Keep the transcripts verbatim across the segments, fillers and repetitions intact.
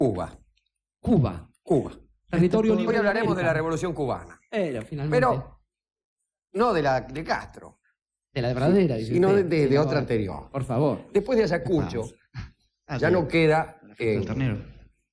Cuba. Cuba. Cuba. Territorio libre. Hoy hablaremos de de la Revolución Cubana. Pero, finalmente. Pero no de la de Castro. De la verdadera, Sí, dice sino usted. de, de, Sí, de no, otra anterior. Por favor. Después de Ayacucho, Ah, ya sí. no queda La fiesta del en, ternero.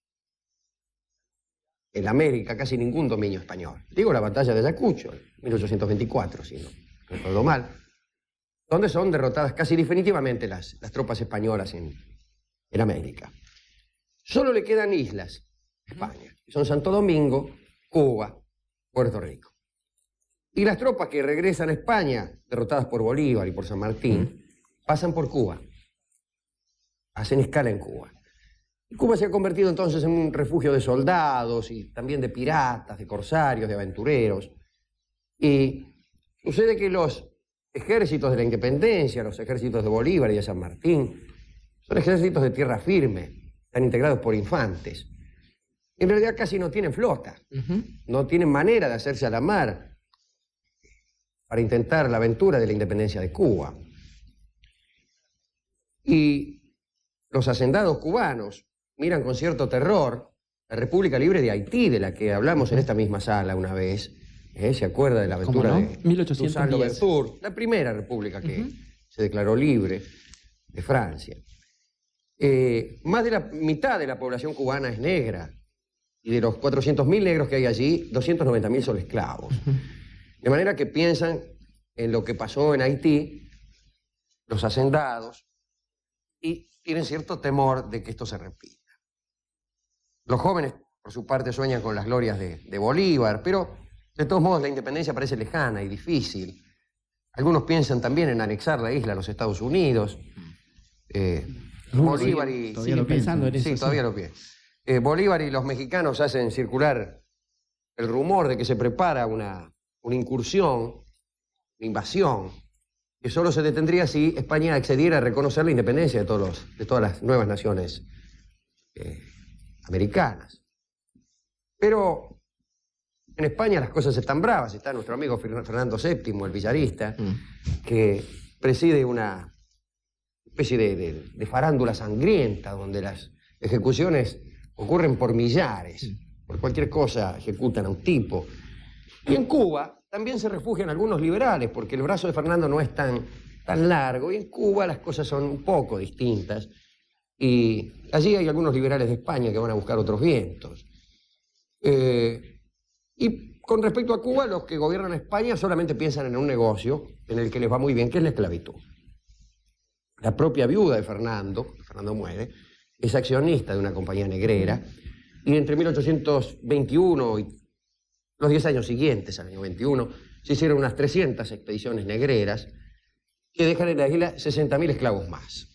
en América casi ningún dominio español. Digo la batalla de Ayacucho, en mil ochocientos veinticuatro, si no recuerdo mal, donde son derrotadas casi definitivamente las, las tropas españolas en, en América. Solo le quedan islas a España, que son Santo Domingo, Cuba, Puerto Rico. Y las tropas que regresan a España, derrotadas por Bolívar y por San Martín, pasan por Cuba, hacen escala en Cuba. Y Cuba se ha convertido entonces en un refugio de soldados y también de piratas, de corsarios, de aventureros. Y sucede que los ejércitos de la independencia, los ejércitos de Bolívar y de San Martín, son ejércitos de tierra firme, están integrados por infantes. En realidad casi no tienen flota, Uh-huh. no tienen manera de hacerse a la mar para intentar la aventura de la independencia de Cuba. Y los hacendados cubanos miran con cierto terror la República Libre de Haití, de la que hablamos en esta misma sala una vez. ¿Eh? ¿Se acuerda de la aventura ¿Cómo no? de mil ochocientos Toussaint diez. Louverture? La primera república que Ujú. se declaró libre de Francia. Eh, más de la mitad de la población cubana es negra. Y de los cuatrocientos mil negros que hay allí, doscientos noventa mil son esclavos. De manera que piensan en lo que pasó en Haití, los hacendados, y tienen cierto temor de que esto se repita. Los jóvenes, por su parte, sueñan con las glorias de, de Bolívar, pero de todos modos la independencia parece lejana y difícil. Algunos piensan también en anexar la isla a los Estados Unidos. Eh, Algunos Bolívar siguen- y... todavía lo pensando en eso. Sí, todavía lo piensan. Eh, Bolívar y los mexicanos hacen circular el rumor de que se prepara una, una incursión, una invasión, que solo se detendría si España accediera a reconocer la independencia de, todos los, de todas las nuevas naciones eh, americanas. Pero en España las cosas están bravas. Está nuestro amigo Fernando séptimo, el villarista, Mm. que preside una especie de, de, de farándula sangrienta, donde las ejecuciones ocurren por millares. Por cualquier cosa ejecutan a un tipo. Y en Cuba también se refugian algunos liberales, porque el brazo de Fernando no es tan, tan largo, y en Cuba las cosas son un poco distintas. Y allí hay algunos liberales de España que van a buscar otros vientos. Eh, y con respecto a Cuba, los que gobiernan España solamente piensan en un negocio en el que les va muy bien, que es la esclavitud. La propia viuda de Fernando, Fernando muere, es accionista de una compañía negrera, y entre mil ochocientos veintiuno y los diez años siguientes, al año veintiuno, se hicieron unas trescientas expediciones negreras que dejan en la isla sesenta mil esclavos más.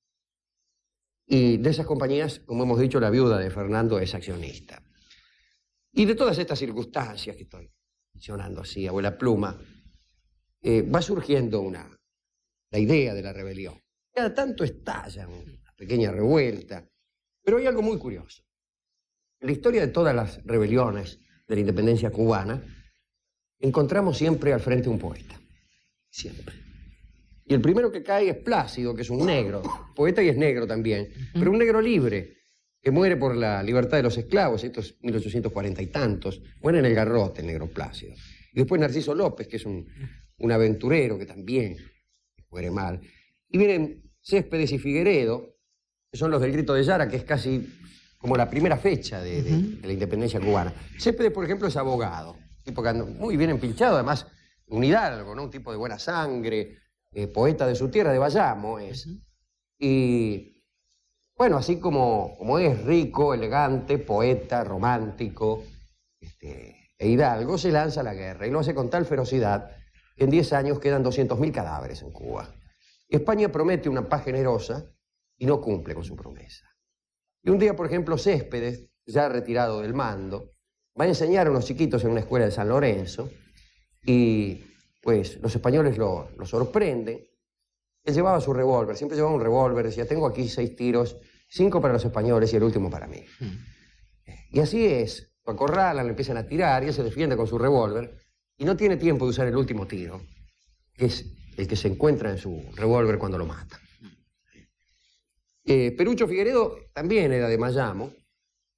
Y de esas compañías, como hemos dicho, la viuda de Fernando es accionista. Y de todas estas circunstancias que estoy mencionando así, abuela pluma, eh, va surgiendo una, la idea de la rebelión. Cada tanto estalla una pequeña revuelta, pero hay algo muy curioso. En la historia de todas las rebeliones de la independencia cubana, encontramos siempre al frente un poeta. Siempre. Y el primero que cae es Plácido, que es un negro, poeta y es negro también, pero un negro libre, que muere por la libertad de los esclavos, esto es mil ochocientos cuarenta y tantos, muere en el garrote el negro Plácido. Y después Narciso López, que es un, un aventurero que también muere mal. Y vienen Céspedes y Figueredo, que son los del Grito de Yara, que es casi como la primera fecha de, de, de la independencia cubana. Céspedes, por ejemplo, es abogado, tipo que anda muy bien empilchado, además un hidalgo, ¿no? Un tipo de buena sangre, eh, poeta de su tierra, de Bayamo es. Y bueno, así como, como es rico, elegante, poeta, romántico este, e hidalgo, se lanza a la guerra y lo hace con tal ferocidad que en diez años quedan doscientos mil cadáveres en Cuba. España promete una paz generosa y no cumple con su promesa. Y un día, por ejemplo, Céspedes, ya retirado del mando, va a enseñar a unos chiquitos en una escuela de San Lorenzo y pues los españoles lo, lo sorprenden. Él llevaba su revólver, siempre llevaba un revólver, decía, tengo aquí seis tiros, cinco para los españoles y el último para mí. Mm. Y así es, lo acorralan, le empiezan a tirar y él se defiende con su revólver y no tiene tiempo de usar el último tiro, que es el que se encuentra en su revólver cuando lo mata. Eh, Perucho Figueredo también era de Mayamo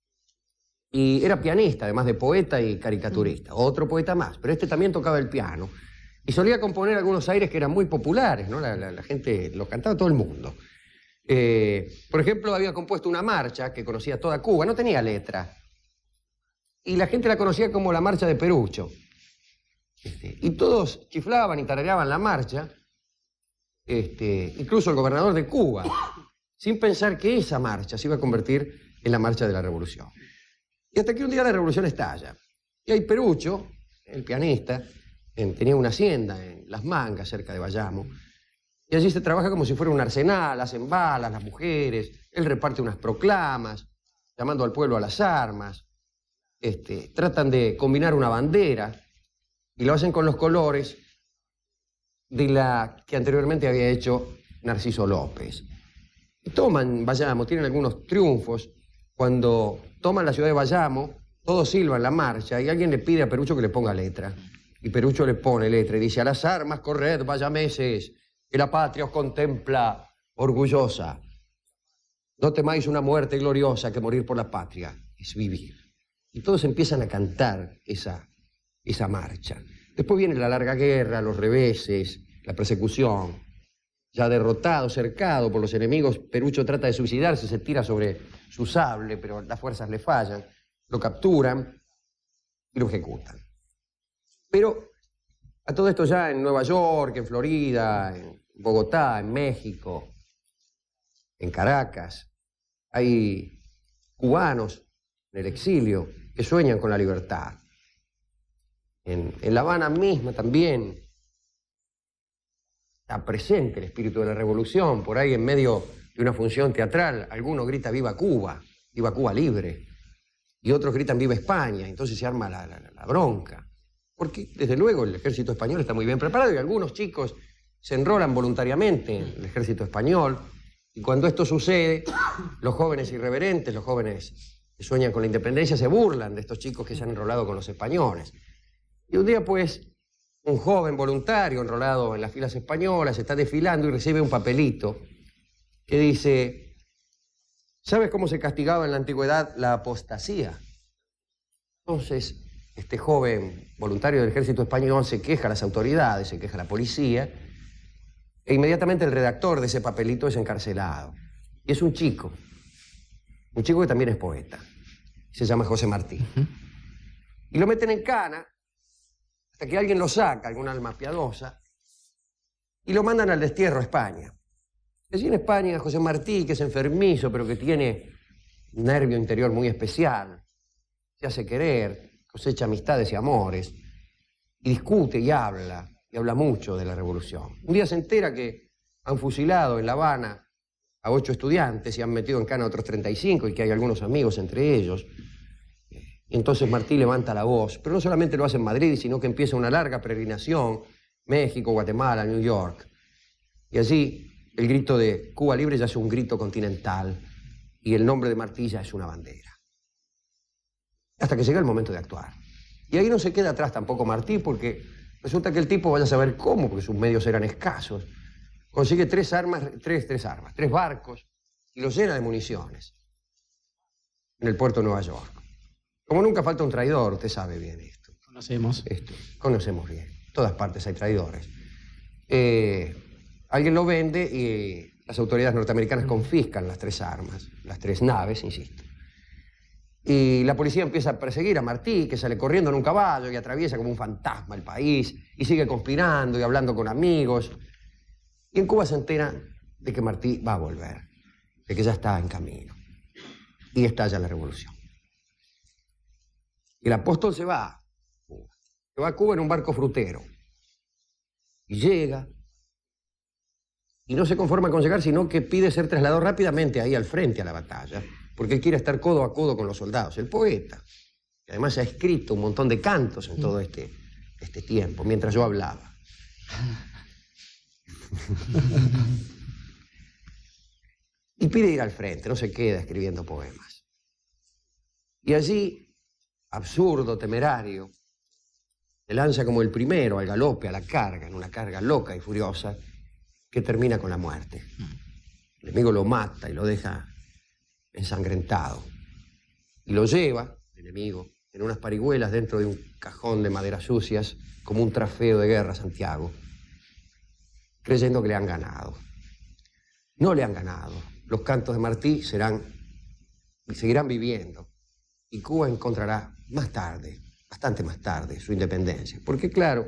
Y era pianista, además de poeta y caricaturista. Otro poeta más, pero este también tocaba el piano. Y solía componer algunos aires que eran muy populares, ¿no? La, la, la gente los cantaba todo el mundo. Eh, por ejemplo, había compuesto una marcha que conocía toda Cuba, no tenía letra. Y la gente la conocía como la marcha de Perucho. Este, y todos chiflaban y tarareaban la marcha, este, incluso el gobernador de Cuba, sin pensar que esa marcha se iba a convertir en la marcha de la revolución. Y hasta que un día la revolución estalla. Y ahí Perucho, el pianista, en, tenía una hacienda en Las Mangas, cerca de Bayamo, y allí se trabaja como si fuera un arsenal, hacen balas las mujeres, él reparte unas proclamas, llamando al pueblo a las armas, este, tratan de combinar una bandera, y lo hacen con los colores de la que anteriormente había hecho Narciso López. Y toman Bayamo, tienen algunos triunfos. Cuando toman la ciudad de Bayamo, todos silban la marcha y alguien le pide a Perucho que le ponga letra. Y Perucho le pone letra y dice: a las armas corred, bayameses, que la patria os contempla orgullosa. No temáis una muerte gloriosa, que morir por la patria es vivir. Y todos empiezan a cantar esa, esa marcha. Después viene la larga guerra, los reveses, la persecución. Ya derrotado, cercado por los enemigos, Perucho trata de suicidarse, se tira sobre su sable, pero las fuerzas le fallan. Lo capturan y lo ejecutan. Pero a todo esto ya en Nueva York, en Florida, en Bogotá, en México, en Caracas, hay cubanos en el exilio que sueñan con la libertad. En, en La Habana misma también está presente el espíritu de la revolución. Por ahí en medio de una función teatral, alguno grita viva Cuba, viva Cuba libre, y otros gritan viva España, entonces se arma la, la, la bronca. Porque desde luego el ejército español está muy bien preparado y algunos chicos se enrolan voluntariamente en el ejército español, y cuando esto sucede, los jóvenes irreverentes, los jóvenes que sueñan con la independencia, se burlan de estos chicos que se han enrolado con los españoles. Y un día, pues, un joven voluntario enrolado en las filas españolas está desfilando y recibe un papelito que dice: ¿sabes cómo se castigaba en la antigüedad la apostasía? Entonces, este joven voluntario del ejército español se queja a las autoridades, se queja a la policía, e inmediatamente el redactor de ese papelito es encarcelado. Y es un chico, un chico que también es poeta, se llama José Martí. Uh-huh. Y lo meten en cana hasta que alguien lo saca, algún alma piadosa, y lo mandan al destierro a España. Y allí en España, José Martí, que es enfermizo, pero que tiene un nervio interior muy especial, se hace querer, cosecha amistades y amores, y discute y habla, y habla mucho de la revolución. Un día se entera que han fusilado en La Habana a ocho estudiantes y han metido en cana a otros treinta y cinco, y que hay algunos amigos entre ellos. Y entonces Martí levanta la voz, pero no solamente lo hace en Madrid, sino que empieza una larga peregrinación, México, Guatemala, New York. Y allí el grito de Cuba Libre ya es un grito continental, y el nombre de Martí ya es una bandera. Hasta que llega el momento de actuar. Y ahí no se queda atrás tampoco Martí, porque resulta que el tipo, vaya a saber cómo, porque sus medios eran escasos, consigue tres armas, tres, tres armas, tres barcos, y los llena de municiones en el puerto de Nueva York. Como nunca falta un traidor, usted sabe bien esto. Conocemos. Esto, conocemos bien. En todas partes hay traidores. Eh, alguien lo vende y las autoridades norteamericanas confiscan las tres armas, las tres naves, insisto. Y la policía empieza a perseguir a Martí, que sale corriendo en un caballo y atraviesa como un fantasma el país, y sigue conspirando y hablando con amigos. Y en Cuba se entera de que Martí va a volver, de que ya está en camino. Y estalla la revolución. Y el apóstol se va a Cuba. Se va a Cuba en un barco frutero. Y llega, y no se conforma con llegar, sino que pide ser trasladado rápidamente ahí al frente a la batalla, porque él quiere estar codo a codo con los soldados. El poeta, que además ha escrito un montón de cantos en todo este, este tiempo, mientras yo hablaba. Y pide ir al frente, no se queda escribiendo poemas. Y allí, absurdo, temerario, se lanza como el primero al galope, a la carga, en una carga loca y furiosa, que termina con la muerte. El enemigo lo mata y lo deja ensangrentado. Y lo lleva, enemigo, en unas parihuelas dentro de un cajón de maderas sucias, como un trofeo de guerra a Santiago, creyendo que le han ganado. No le han ganado. Los cantos de Martí serán y seguirán viviendo. Y Cuba encontrará más tarde, bastante más tarde, su independencia. Porque, claro,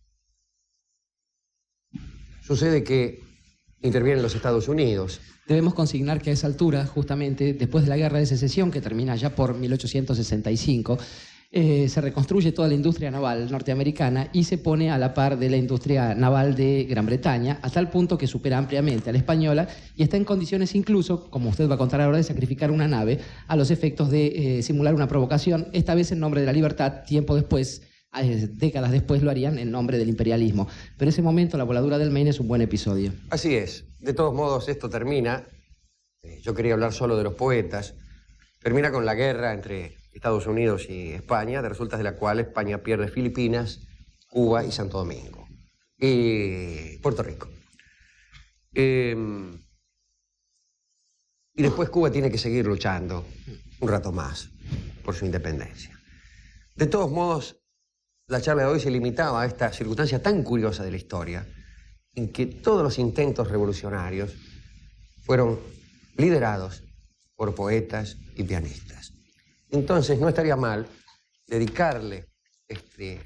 sucede que intervienen los Estados Unidos. Debemos consignar que a esa altura, justamente después de la Guerra de Secesión, que termina ya por mil ochocientos sesenta y cinco, eh, se reconstruye toda la industria naval norteamericana y se pone a la par de la industria naval de Gran Bretaña, a tal punto que supera ampliamente a la española y está en condiciones incluso, como usted va a contar ahora, de sacrificar una nave a los efectos de eh, simular una provocación, esta vez en nombre de la libertad. Tiempo después, eh, décadas después, lo harían en nombre del imperialismo. Pero ese momento, la voladura del Maine, es un buen episodio. Así es. De todos modos, esto termina, eh, yo quería hablar solo de los poetas, termina con la guerra entre Estados Unidos y España, de resultas de la cual España pierde Filipinas, Cuba y Santo Domingo. Y Puerto Rico. Eh, y después Cuba tiene que seguir luchando un rato más por su independencia. De todos modos, la charla de hoy se limitaba a esta circunstancia tan curiosa de la historia, en que todos los intentos revolucionarios fueron liderados por poetas y pianistas. Entonces, no estaría mal dedicarle este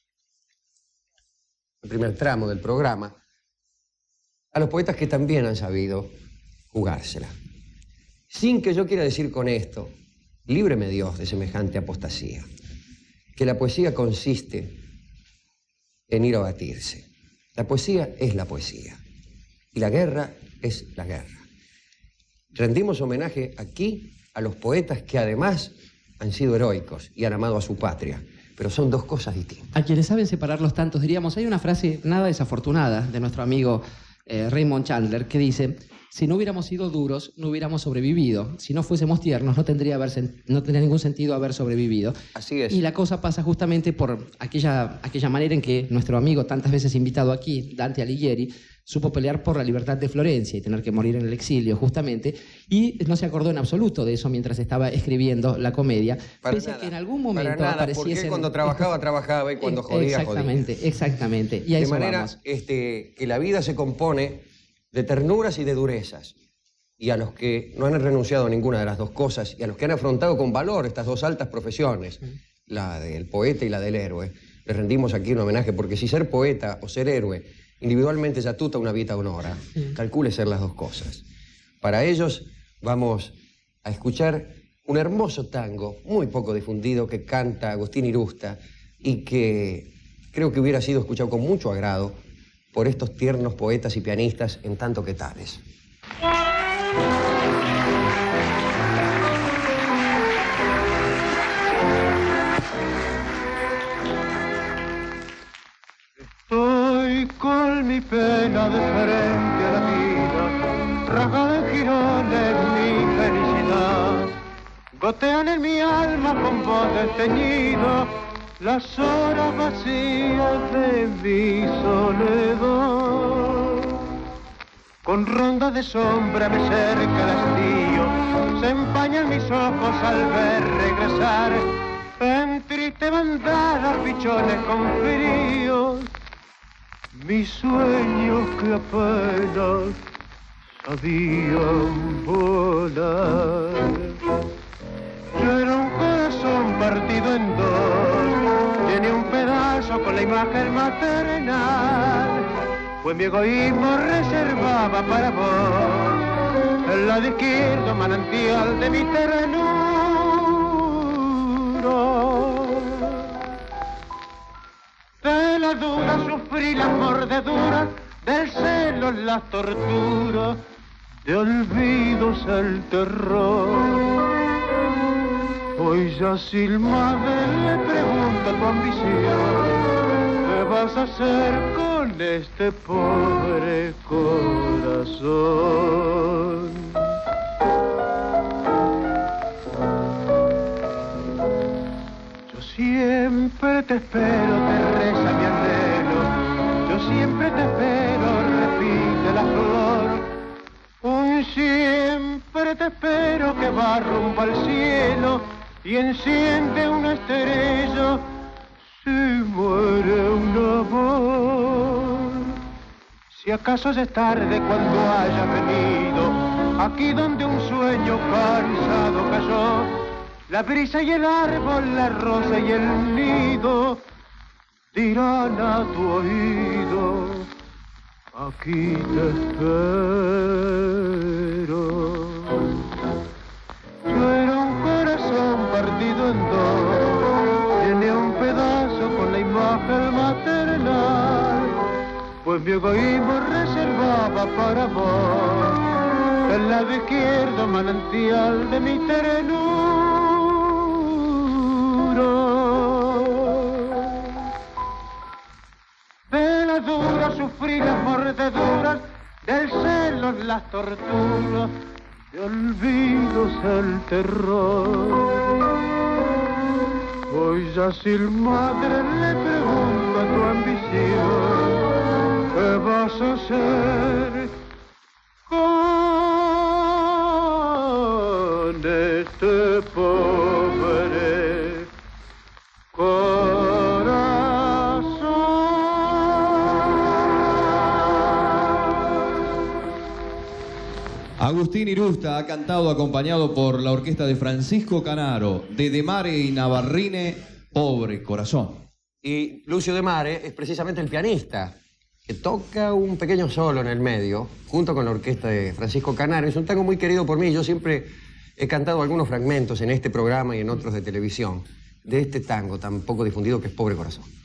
el primer tramo del programa a los poetas que también han sabido jugársela. Sin que yo quiera decir con esto, líbreme Dios de semejante apostasía, que la poesía consiste en ir a batirse. La poesía es la poesía y la guerra es la guerra. Rendimos homenaje aquí a los poetas que además han sido heroicos y han amado a su patria, pero son dos cosas distintas. A quienes saben separar los tantos, diríamos, hay una frase nada desafortunada de nuestro amigo eh, Raymond Chandler que dice: si no hubiéramos sido duros, no hubiéramos sobrevivido. Si no fuésemos tiernos, no tendría, haber sen- no tendría ningún sentido haber sobrevivido. Así es. Y la cosa pasa justamente por aquella, aquella manera en que nuestro amigo, tantas veces invitado aquí, Dante Alighieri, supo pelear por la libertad de Florencia y tener que morir en el exilio, justamente, y no se acordó en absoluto de eso mientras estaba escribiendo la comedia, Para pese nada, a que en algún momento para nada, apareciesen... porque cuando trabajaba, trabajaba, y cuando jodía, exactamente, jodía. Exactamente, y a De eso manera vamos. este, que la vida se compone de ternuras y de durezas. Y a los que no han renunciado a ninguna de las dos cosas, y a los que han afrontado con valor estas dos altas profesiones, la del poeta y la del héroe, les rendimos aquí un homenaje, porque si ser poeta o ser héroe individualmente ya tuta una vita honora, calcule ser las dos cosas. Para ellos vamos a escuchar un hermoso tango, muy poco difundido, que canta Agustín Irusta y que creo que hubiera sido escuchado con mucho agrado por estos tiernos poetas y pianistas en tanto que tales. Estoy con mi pena de frente a la vida, rasgada en jirones mi felicidad. Gotean en mi alma con voz desteñida las horas vacías de mi soledad. Con ronda de sombra me cerca el hastío, se empañan mis ojos al ver regresar en triste bandada pichones con frío. Mis sueños que apenas sabían volar. Yo era un corazón partido en dos, llené un pedazo con la imagen maternal. Pues mi egoísmo reservaba para vos el lado izquierdo manantial de mi ternura. De la duda sufrí las mordeduras, del celo las torturas, de olvidos el terror. Hoy ya sin madre le pregunto a tu ambición, ¿qué vas a hacer con este pobre corazón? Siempre te espero, te reza mi anhelo. Yo siempre te espero, repite la flor. Un siempre te espero que va rumbo al cielo y enciende una estrella si muere un amor. Si acaso ya es tarde cuando haya venido aquí donde un sueño cansado cayó, la brisa y el árbol, la rosa y el nido dirán a tu oído: aquí te espero. Yo era un corazón partido en dos, tiene un pedazo con la imagen maternal, pues mi egoísmo reservaba para vos el lado izquierdo manantial de mi ternura. De la dura sufrí las mordeduras, del celo las torturas, de olvidos el terror. Hoy ya sin madre le pregunto a tu ambición: ¿qué vas a hacer con este pobre corazón? Agustín Irusta ha cantado acompañado por la orquesta de Francisco Canaro, de De Mare y Navarrine, Pobre Corazón. Y Lucio De Mare es precisamente el pianista que toca un pequeño solo en el medio, junto con la orquesta de Francisco Canaro. Es un tango muy querido por mí. Yo siempre he cantado algunos fragmentos en este programa y en otros de televisión de este tango tan poco difundido que es Pobre Corazón.